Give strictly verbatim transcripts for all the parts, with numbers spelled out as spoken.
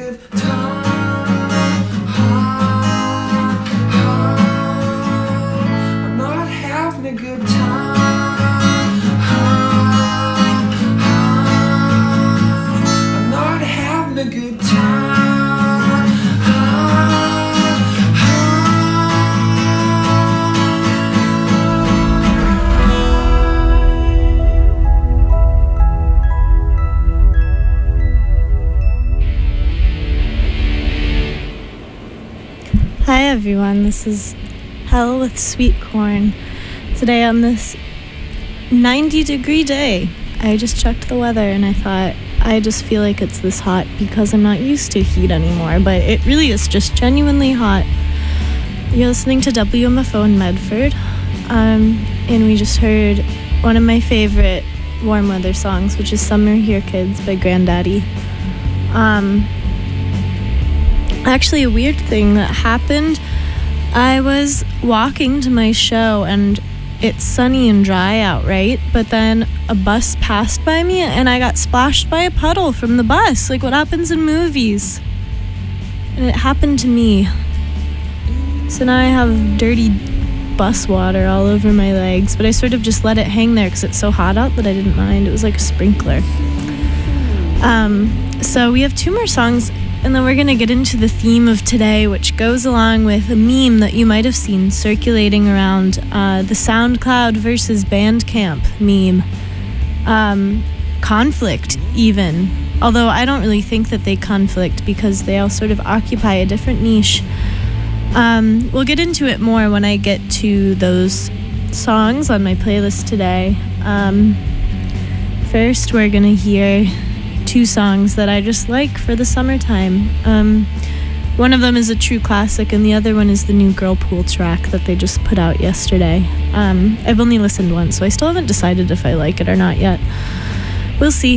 good time. I'm not having a good time. I'm not having a good time. Hi everyone, this is Hell with Sweet Corn. Today on this ninety degree day, I just checked the weather and I thought, I just feel like it's this hot because I'm not used to heat anymore, but it really is just genuinely hot. You're listening to W M F O in Medford, um, and we just heard one of my favorite warm weather songs, which is Summer Here Kids by Granddaddy. Um... Actually, a weird thing that happened, I was walking to my show and it's sunny and dry out, right? But then a bus passed by me and I got splashed by a puddle from the bus, like what happens in movies. And it happened to me. So now I have dirty bus water all over my legs, but I sort of just let it hang there because it's so hot out that I didn't mind. It was like a sprinkler. Um, so we have two more songs. And then we're going to get into the theme of today, which goes along with a meme that you might have seen circulating around, uh, the SoundCloud versus Bandcamp meme. Um, conflict, even. Although I don't really think that they conflict because they all sort of occupy a different niche. Um, we'll get into it more when I get to those songs on my playlist today. Um, first, we're going to hear two songs that I just like for the summertime. Um, one of them is a true classic, and the other one is the new Girl Pool track that they just put out yesterday. Um, I've only listened once, so I still haven't decided if I like it or not yet. We'll see.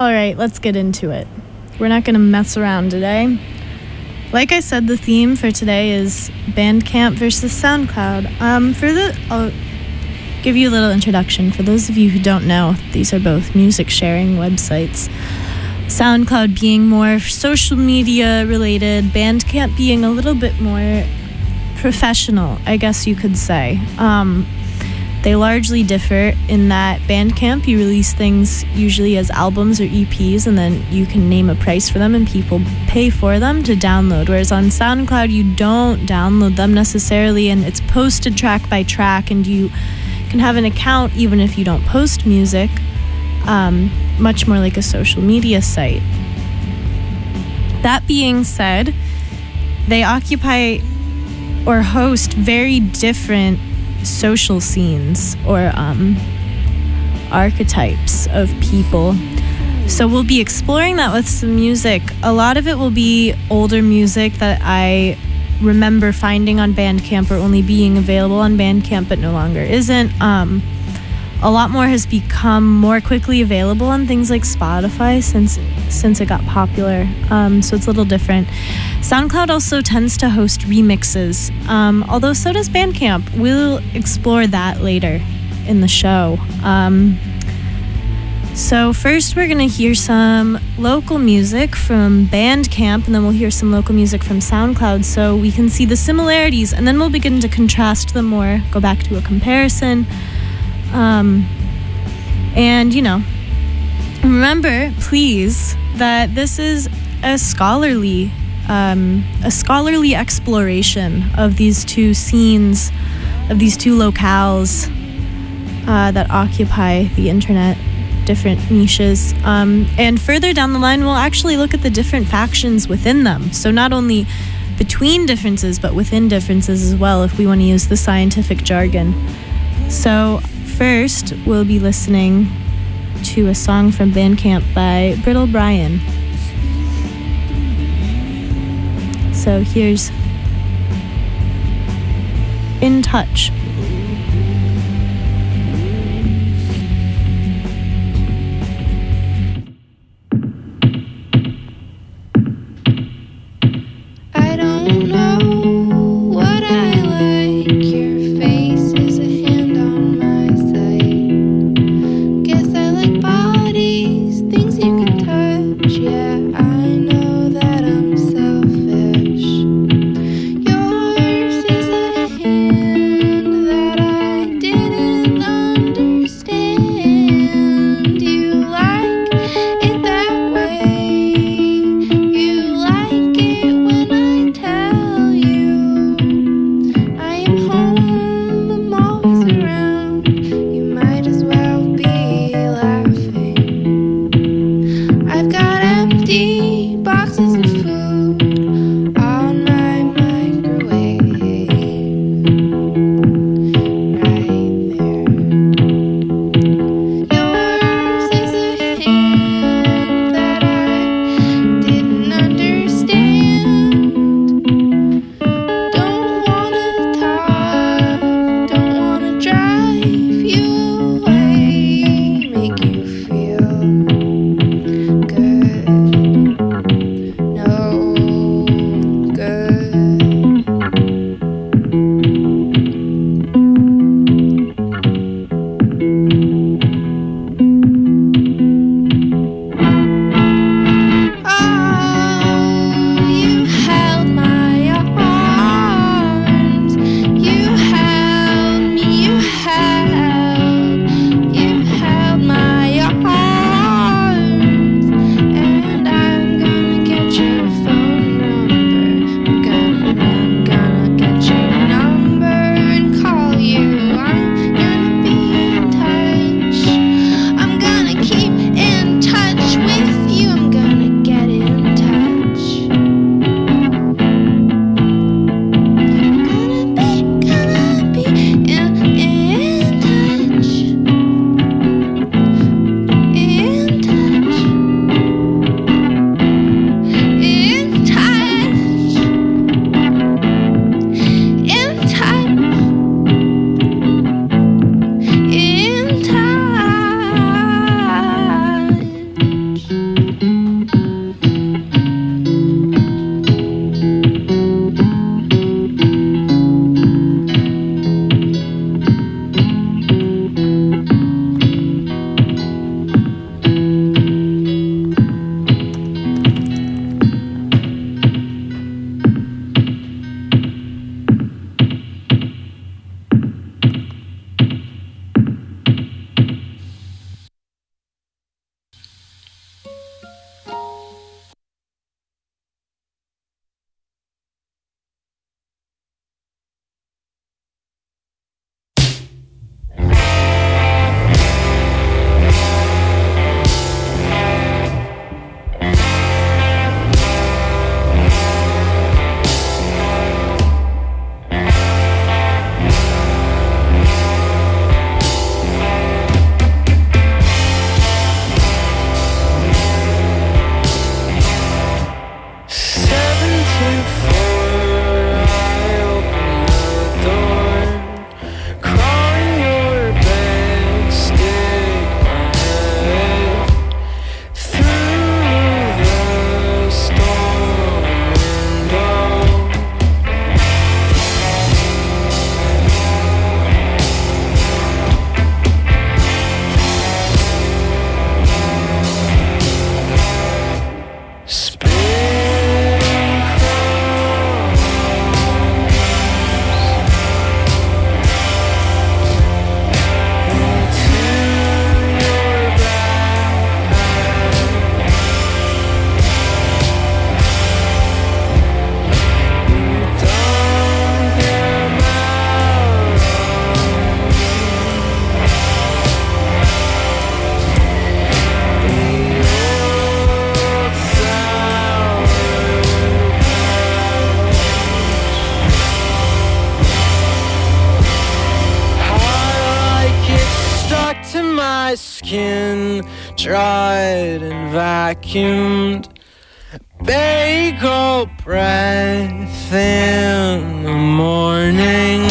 All right, let's get into it. We're not going to mess around today. Like I said, the theme for today is Bandcamp versus SoundCloud. Um, for the, I'll give you a little introduction. For those of you who don't know, these are both music sharing websites. SoundCloud being more social media related, Bandcamp being a little bit more professional, I guess you could say. Um, they largely differ in that Bandcamp, you release things usually as albums or E Ps, and then you can name a price for them and people pay for them to download. Whereas on SoundCloud, you don't download them necessarily, and it's posted track by track, and you can have an account even if you don't post music, um, much more like a social media site. That being said, they occupy or host very different social scenes or um, archetypes of people. So we'll be exploring that with some music. A lot of it will be older music that I remember finding on Bandcamp or only being available on Bandcamp but no longer isn't. Um, a lot more has become more quickly available on things like Spotify since since it got popular. Um, so it's a little different. SoundCloud also tends to host remixes, um, although so does Bandcamp. We'll explore that later in the show. Um, so first we're going to hear some local music from Bandcamp, and then we'll hear some local music from SoundCloud so we can see the similarities, and then we'll begin to contrast them more, go back to a comparison. Um, and, you know, remember, please, that this is a scholarly, um, a scholarly exploration of these two scenes, of these two locales uh, that occupy the internet, different niches. Um, and further down the line, we'll actually look at the different factions within them. So not only between differences, but within differences as well, if we want to use the scientific jargon. So first, we'll be listening to a song from Bandcamp by Brittle Brian. So here's In Touch. I don't know what I like. Your face is a hand on my side. Guess I like bodies, things you can touch. Yeah, I know that I'm selfish. Yours is a hand my skin, dried and vacuumed. Bagel breath in the morning.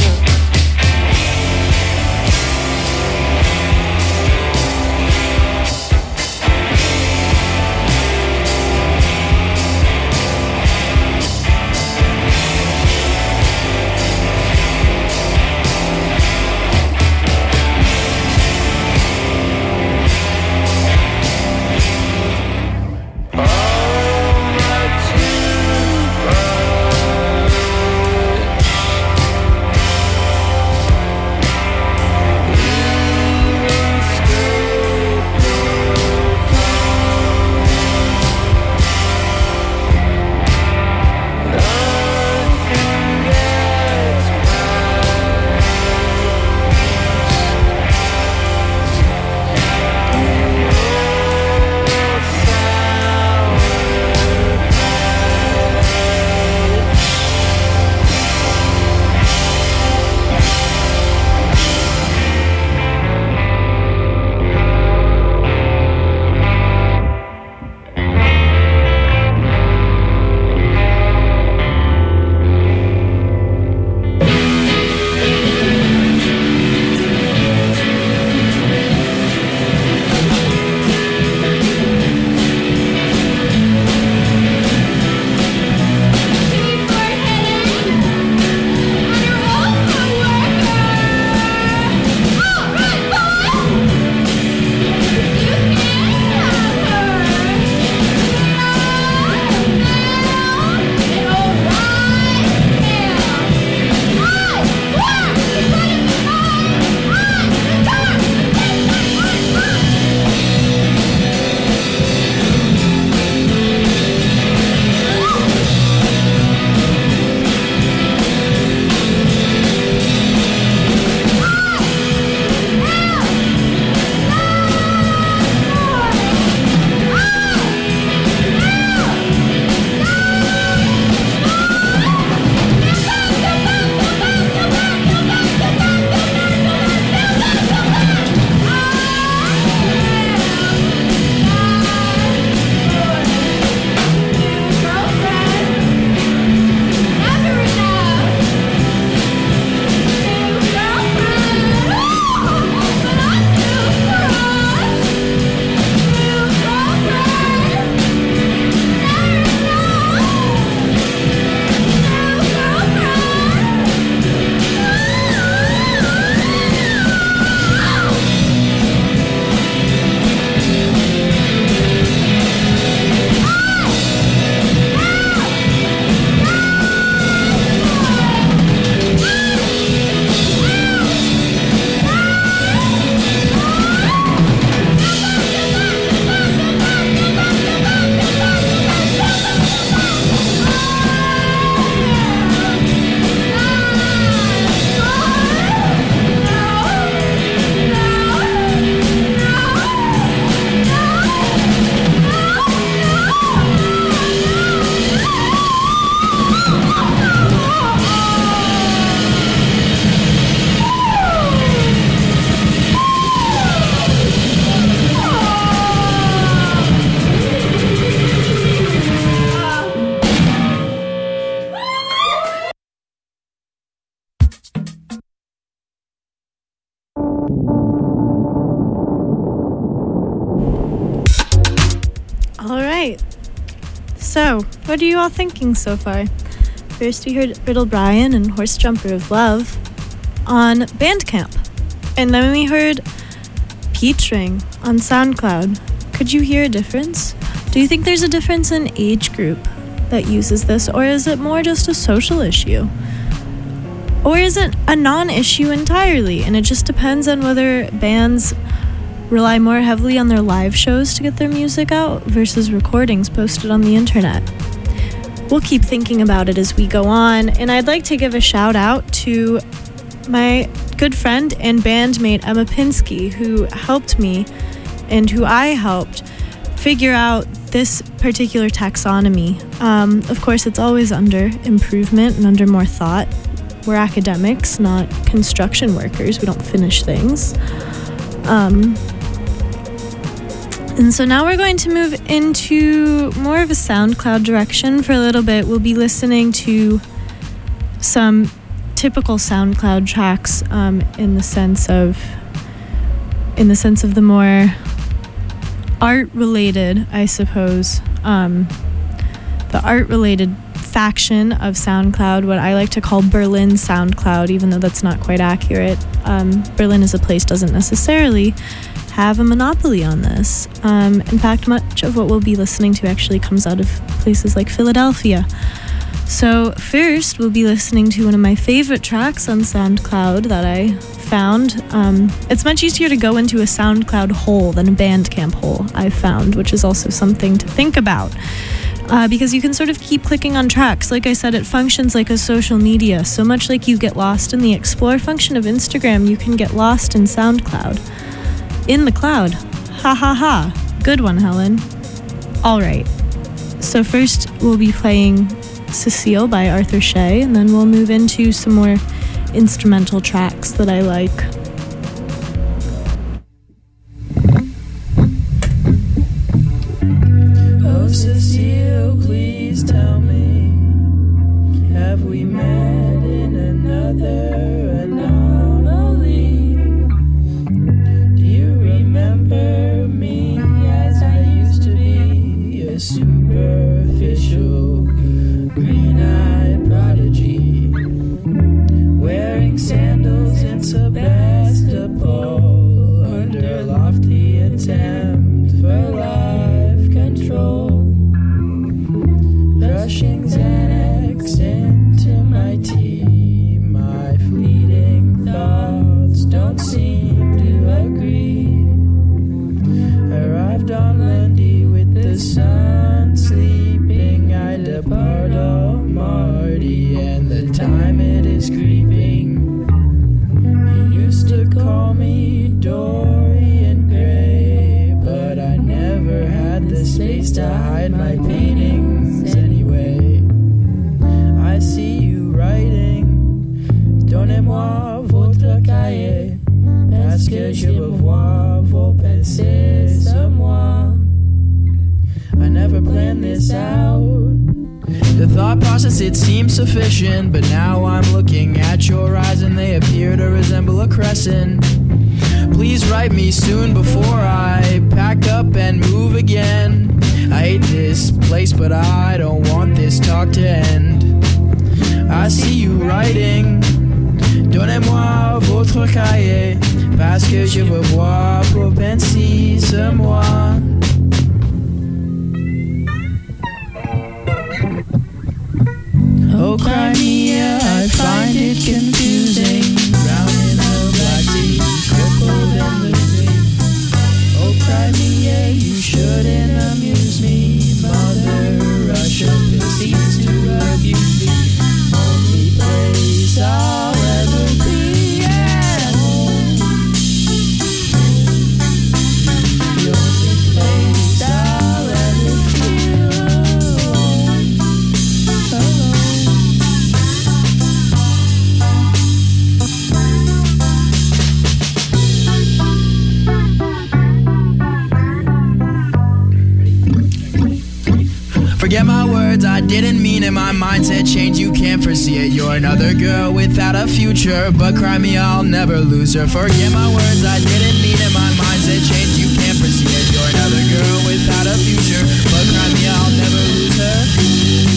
So, what are you all thinking so far? First, we heard Riddle Brian and Horse Jumper of Love on Bandcamp. And then we heard Peach Ring on SoundCloud. Could you hear a difference? Do you think there's a difference in age group that uses this, or is it more just a social issue? Or is it a non-issue entirely, and it just depends on whether bands rely more heavily on their live shows to get their music out versus recordings posted on the internet? We'll keep thinking about it as we go on, and I'd like to give a shout out to my good friend and bandmate Emma Pinsky, who helped me and who I helped figure out this particular taxonomy. Um, of course, it's always under improvement and under more thought. We're academics, not construction workers. We don't finish things. Um, And so now we're going to move into more of a SoundCloud direction for a little bit. We'll be listening to some typical SoundCloud tracks um, in the sense of in the sense of the more art-related, I suppose, um, the art-related faction of SoundCloud, what I like to call Berlin SoundCloud, even though that's not quite accurate. Um, Berlin as a place doesn't necessarily have a monopoly on this. Um, in fact, much of what we'll be listening to actually comes out of places like Philadelphia. So first, we'll be listening to one of my favorite tracks on SoundCloud that I found. Um, it's much easier to go into a SoundCloud hole than a Bandcamp hole, I've found, which is also something to think about. Uh, because you can sort of keep clicking on tracks. Like I said, it functions like a social media. So much like you get lost in the Explore function of Instagram, you can get lost in SoundCloud. In the cloud. Ha ha ha. Good one, Helen. All right. So first we'll be playing Cecile by Arthur Shea, and then we'll move into some more instrumental tracks that I like. Oh, Cecile, please tell me, have we met in another anomaly? Do you remember me as I used to be, a superficial green-eyed prodigy, wearing sandals in Sebastopol, under lofty attempt for life control, crushing Xanax into my tea. My fleeting thoughts don't seem to agree. Arrived on Lundy with the sun sleeping, I depart on Marty, and the time it is creeping. He used to call me Dorian Gray, but I never had the space to hide my paintings anyway. I see you writing, donnez-moi votre cahier, parce que je veux voir vos pensées sur moi. I never planned this out. The thought process, it seems sufficient, but now I'm looking at your eyes and they appear to resemble a crescent. Please write me soon before I pack up and move again. I hate this place, but I don't want this talk to end. I see you writing, donnez-moi votre cahier, parce que je veux voir vos pensées sur moi. Oh, Crimea, I find it confusing. Drowned in the Black Sea, crippled and losing. Oh, Crimea, you shouldn't amuse me. Mother Russia proceeds to abuse me. Only place I'll ever be at home. The only place I'll ever feel alone. Alone. Forget my words, I didn't mean it. My mindset changed, you can't foresee it. You're another girl without a future, but cry me, I'll never lose her. Forget my words, I didn't mean it. My mindset changed, you can't foresee it. You're another girl without a future, but cry me, I'll never lose her.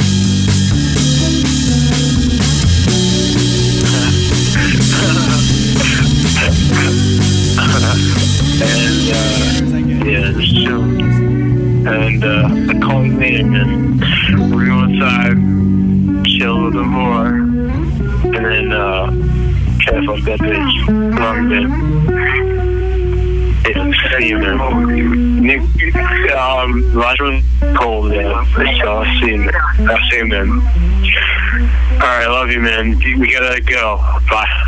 And uh, yeah, it's true. And uh, I called me and then we're going inside, chill a little bit more, and then uh, try to fuck that bitch. Love you, man. Yeah, see you, man. Nick, um, Roger was cold, man. So I'll see you, I'll see you, man. Alright, love you, man. We gotta go. Bye.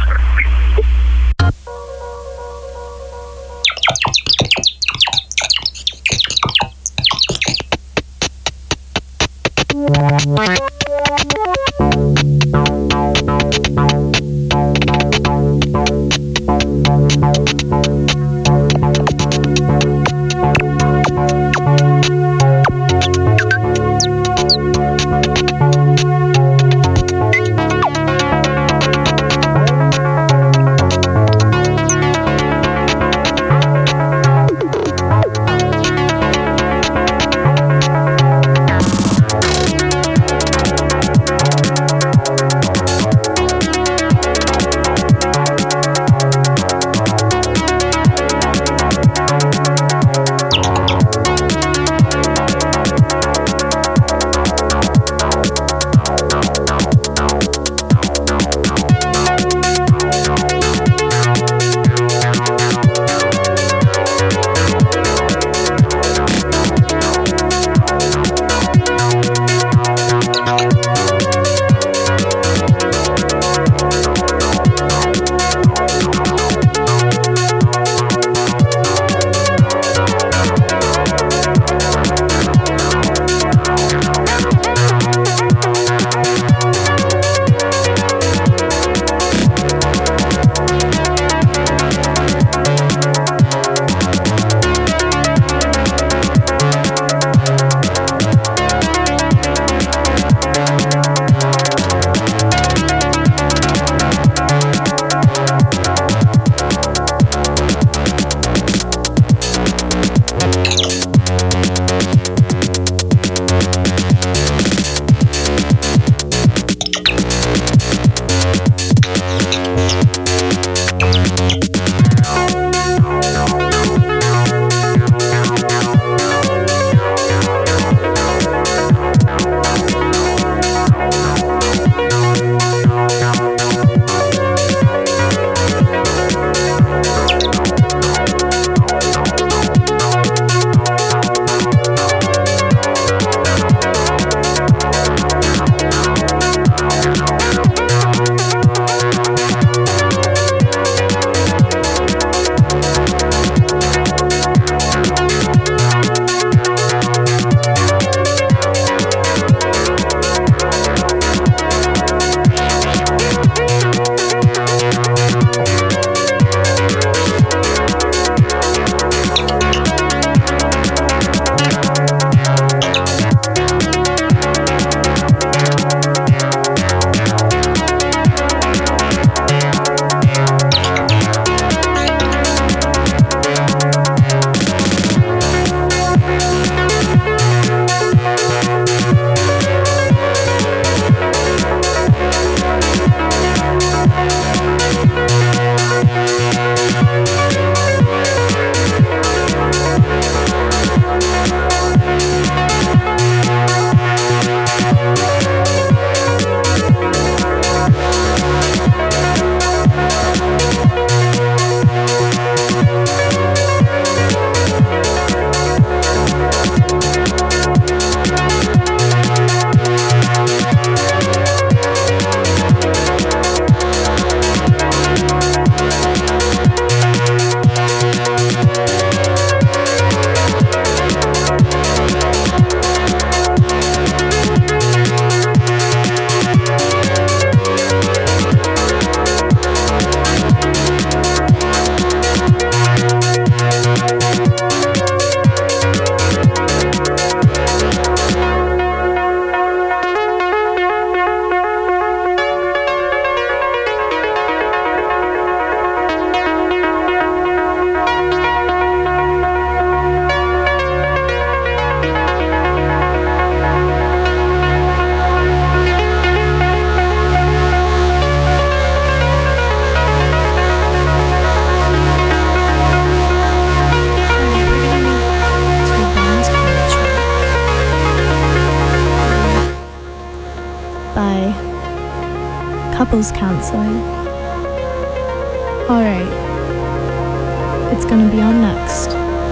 couples counseling. Alright. It's gonna be on next.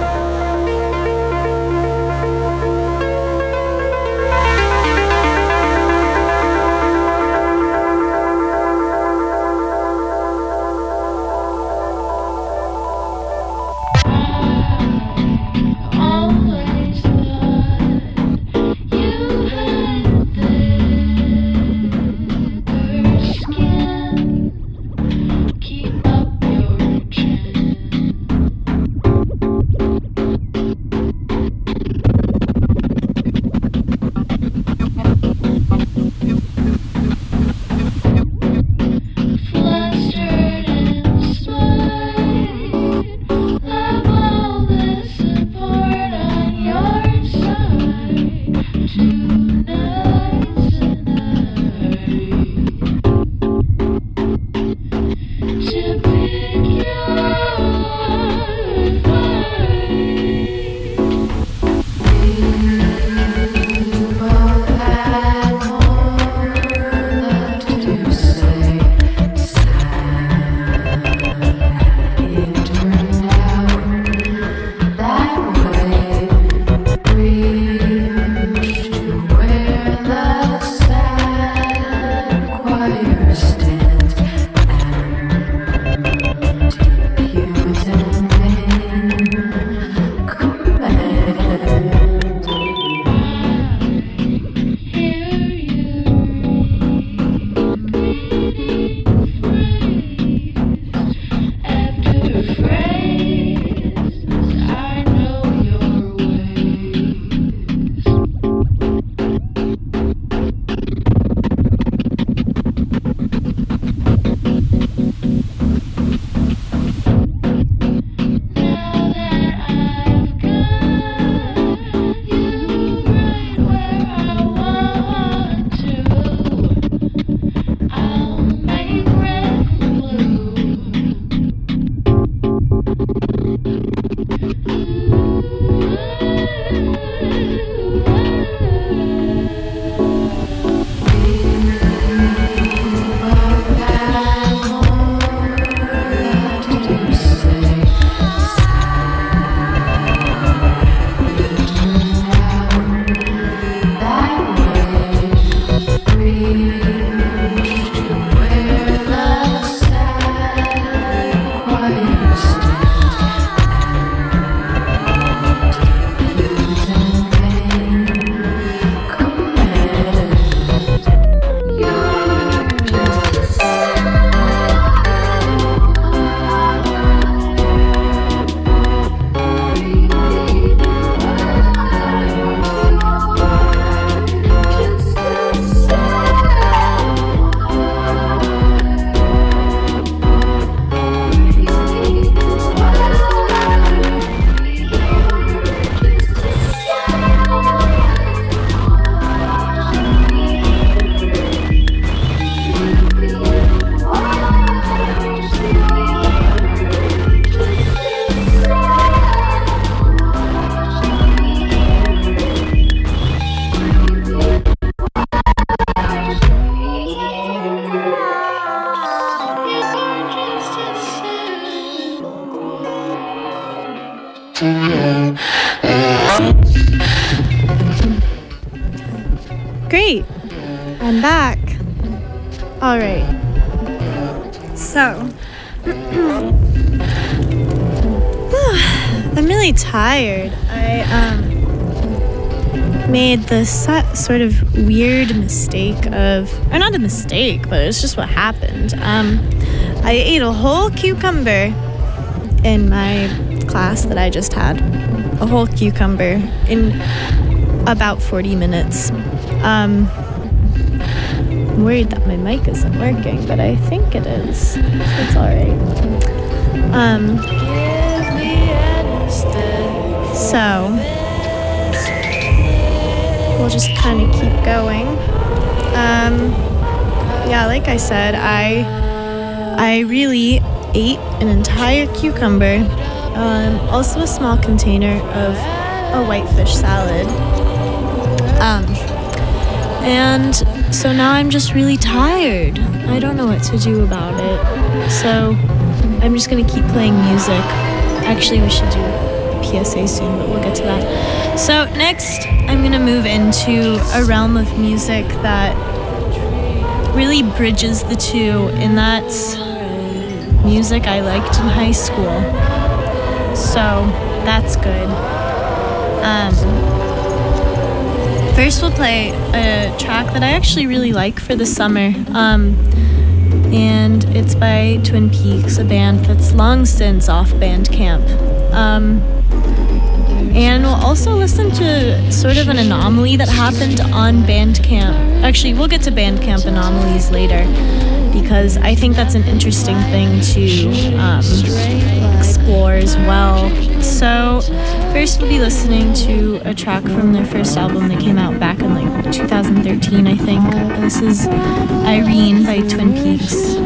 Always thought you had thicker skin. Keep up your chin. Flustered inside of all the support on your side. Tonight's the night to pick your fight. You both had more left to say. Sad it turned out that way. Reach to where the sad choir stands. Empty pews and vain commands. Hear you repeating phrase after phrase. I know your ways. Now that I've got you right where I want to, I'll make red blue. Great. I'm back. All right. So, I'm really tired. I um made the so- sort of weird mistake of, or not a mistake, but it's just what happened. Um, I ate a whole cucumber in my class that I just had. A whole cucumber in about forty minutes. Um, I'm worried that my mic isn't working, but I think it is. So it's all right. Um, so we'll just kind of keep going. Um, yeah, like I said, I I really ate an entire cucumber, um, also a small container of a white fish salad. Um, and so now I'm just really tired. I don't know what to do about it. So I'm just gonna keep playing music. Actually, we should do P S A soon, but we'll get to that. So next, I'm gonna move into a realm of music that really bridges the two, and that's music I liked in high school. So that's good. Um, first, we'll play a track that I actually really like for the summer. Um, and it's by Twin Peaks, a band that's long since off Bandcamp. Um, and we'll also listen to sort of an anomaly that happened on Bandcamp. Actually, we'll get to Bandcamp anomalies later, because I think that's an interesting thing to um, explore as well. So first we'll be listening to a track from their first album that came out back in like two thousand thirteen, I think. This is Irene by Twin Peaks.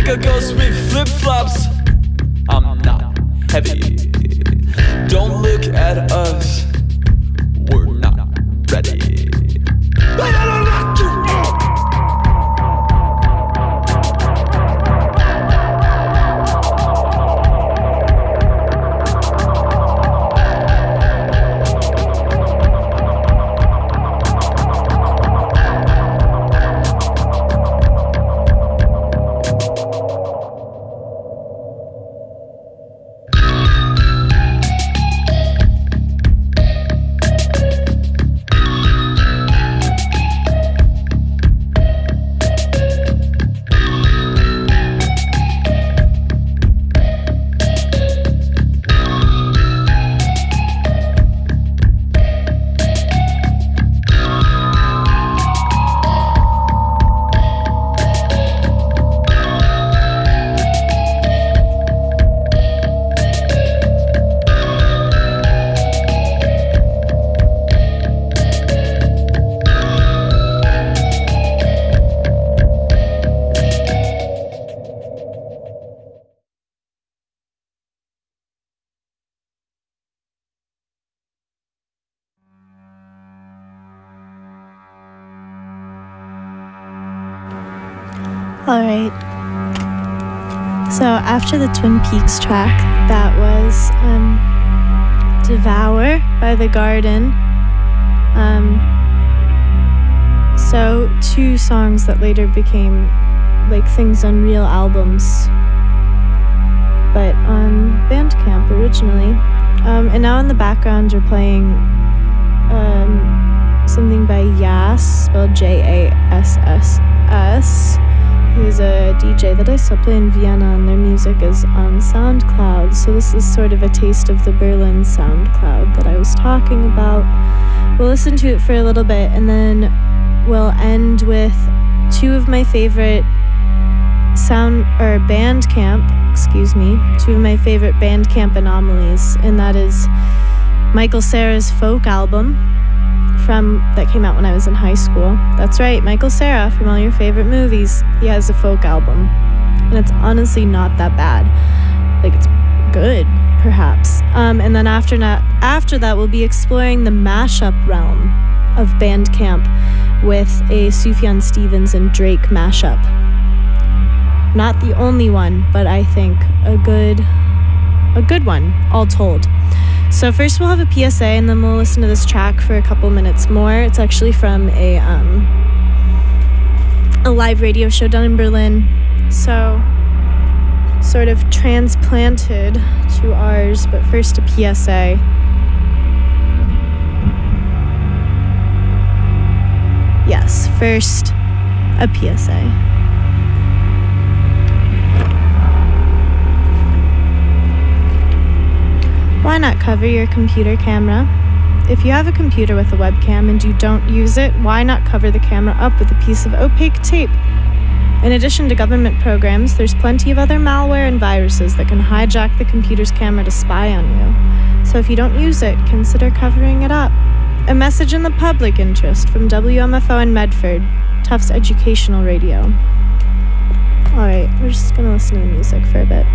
like a ghost with flip-flops. I'm not heavy. Don't look at us. We're not ready. I gotta lock you up. Alright. So after the Twin Peaks track, that was um, Devour by The Garden. Um, so two songs that later became like Things Unreal albums, but on Bandcamp originally. Um, and now in the background we're playing um, something by Yass, spelled J A S S S. Who's a D J that I still play in Vienna, and their music is on SoundCloud. So this is sort of a taste of the Berlin SoundCloud that I was talking about. We'll listen to it for a little bit, and then we'll end with two of my favorite sound or Bandcamp, excuse me, two of my favorite Bandcamp anomalies, and that is Michael Cera's folk album from that came out when I was in high school. That's right, Michael Cera from all your favorite movies. He has a folk album, and it's honestly not that bad. Like, it's good, perhaps. Um, and then after that, after that, we'll be exploring the mashup realm of Bandcamp with a Sufjan Stevens and Drake mashup. Not the only one, but I think a good, a good one, all told. So first we'll have a P S A, and then we'll listen to this track for a couple minutes more. It's actually from a um, a live radio show done in Berlin. So sort of transplanted to ours, but first a P S A. Yes, first a P S A. Why not cover your computer camera? If you have a computer with a webcam and you don't use it, why not cover the camera up with a piece of opaque tape? In addition to government programs, there's plenty of other malware and viruses that can hijack the computer's camera to spy on you. So if you don't use it, consider covering it up. A message in the public interest from W M F O in Medford, Tufts Educational Radio. Alright, we're just gonna listen to the music for a bit.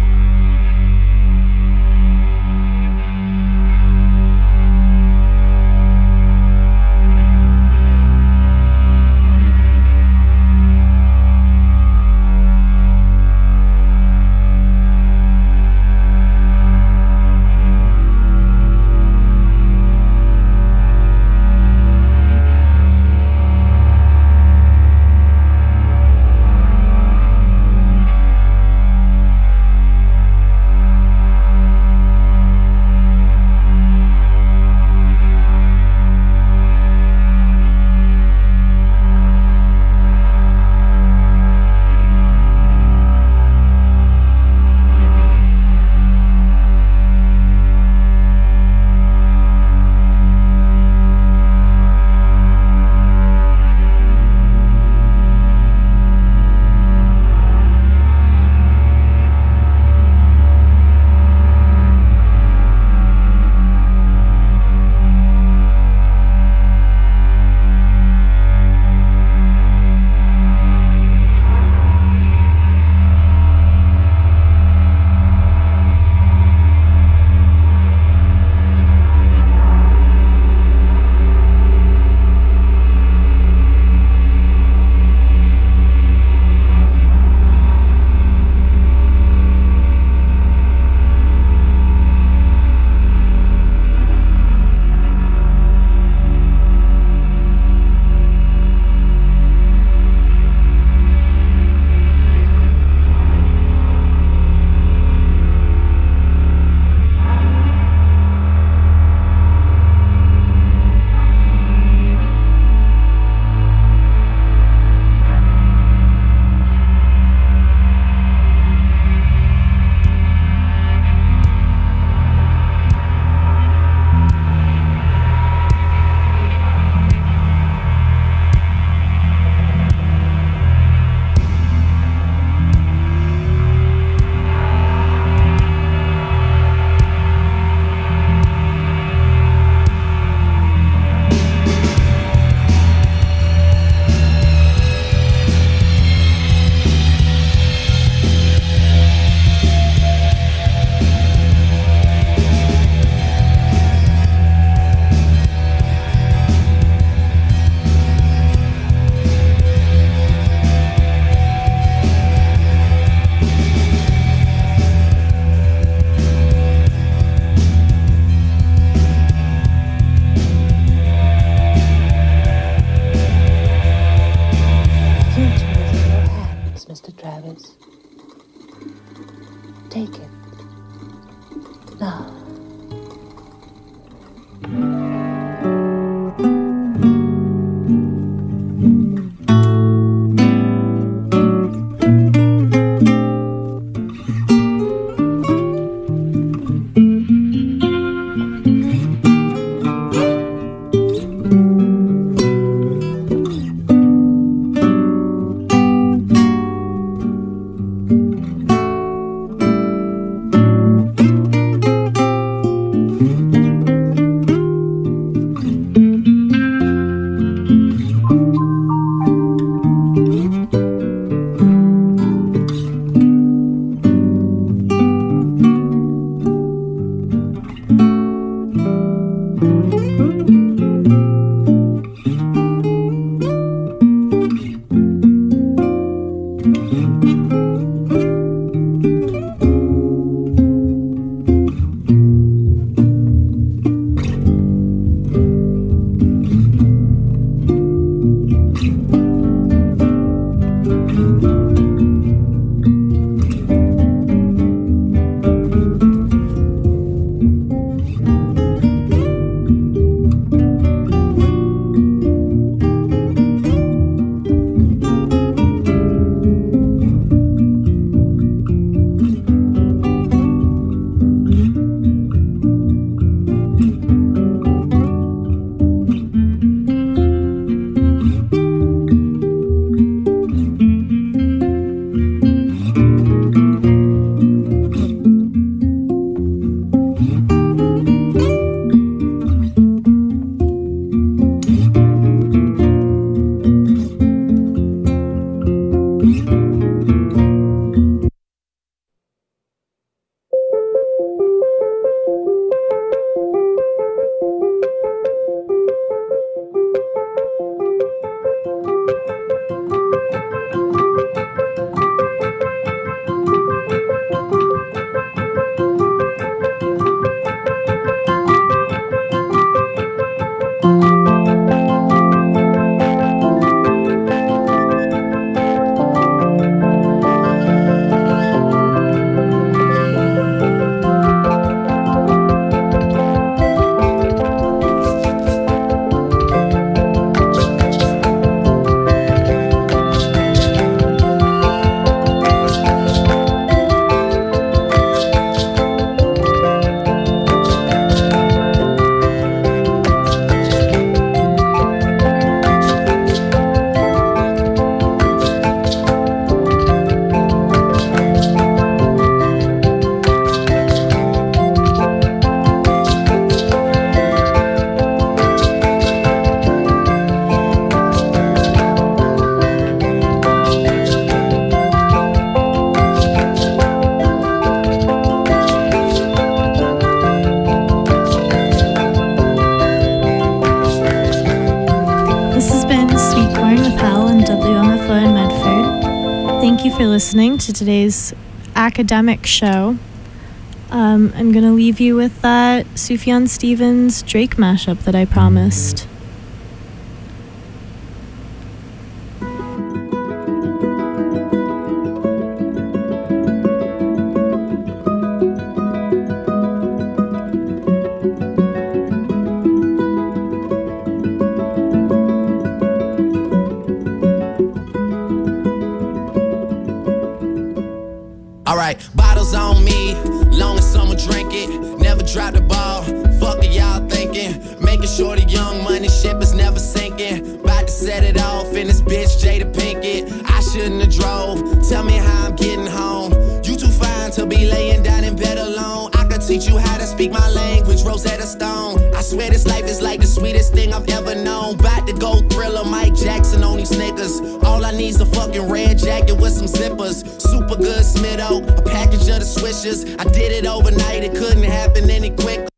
have it. Take it. Love. For listening to today's academic show. Um, I'm going to leave you with that Sufjan Stevens Drake mashup that I promised. Bottles on me, long as someone drink it. Never drop the ball, fuck it y'all thinking. Making sure the young money ship is never sinking. About to set it off in this bitch Jada Pinkett. I shouldn't have drove, tell me how I'm getting home. You too fine to be laying down in bed alone. I could teach you how to speak my language, Rosetta Stone. I swear this life is like the sweetest thing I've ever known. About to go Thriller, Mike Jackson on these niggas. All I need's a fucking red jacket with some zippers. Super good Smitto, a package of the swishers. I did it overnight, it couldn't happen any quicker.